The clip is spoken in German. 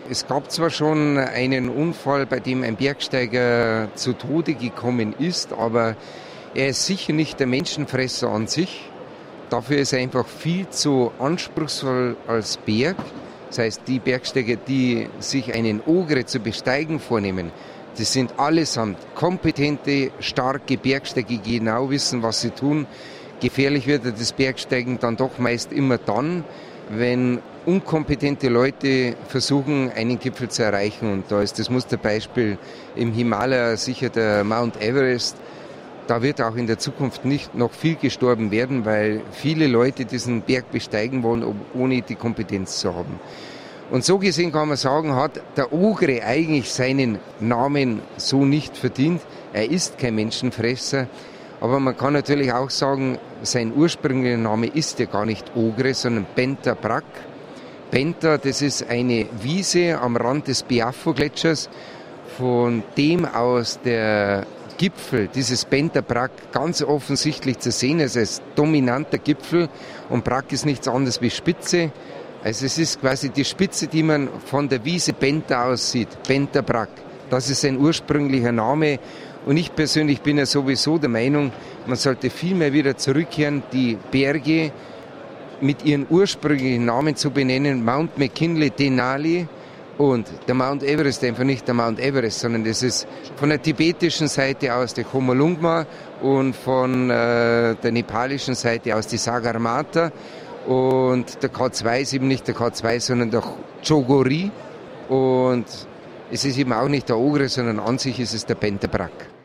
Es gab zwar schon einen Unfall, bei dem ein Bergsteiger zu Tode gekommen ist, aber er ist sicher nicht der Menschenfresser an sich. Dafür ist er einfach viel zu anspruchsvoll als Berg. Das heißt, die Bergsteiger, die sich einen Ogre zu besteigen vornehmen, das sind allesamt kompetente, starke Bergsteiger, die genau wissen, was sie tun. Gefährlich wird das Bergsteigen dann doch meist immer dann, wenn unkompetente Leute versuchen, einen Gipfel zu erreichen. Und da ist das Musterbeispiel im Himalaya sicher der Mount Everest. Da wird auch in der Zukunft nicht noch viel gestorben werden, weil viele Leute diesen Berg besteigen wollen, ohne die Kompetenz zu haben. Und so gesehen kann man sagen, hat der Ogre eigentlich seinen Namen so nicht verdient. Er ist kein Menschenfresser. Aber man kann natürlich auch sagen, sein ursprünglicher Name ist ja gar nicht Ogre, sondern Benta Brak. Benta, das ist eine Wiese am Rand des Biafo-Gletschers, von dem aus der Gipfel dieses Benta Brak ganz offensichtlich zu sehen ist als dominanter Gipfel. Und Brak ist nichts anderes wie Spitze. Also es ist quasi die Spitze, die man von der Wiese Benta aus sieht. Benta Brak. Das ist sein ursprünglicher Name. Und ich persönlich bin ja sowieso der Meinung, man sollte viel mehr wieder zurückkehren, die Berge mit ihren ursprünglichen Namen zu benennen. Mount McKinley, Denali und der Mount Everest, einfach nicht der Mount Everest, sondern das ist von der tibetischen Seite aus der Chomolungma und von der nepalischen Seite aus die Sagarmatha. Und der K2 ist eben nicht der K2, sondern der Chogori. Und es ist eben auch nicht der Ogre, sondern an sich ist es der Benta Brak.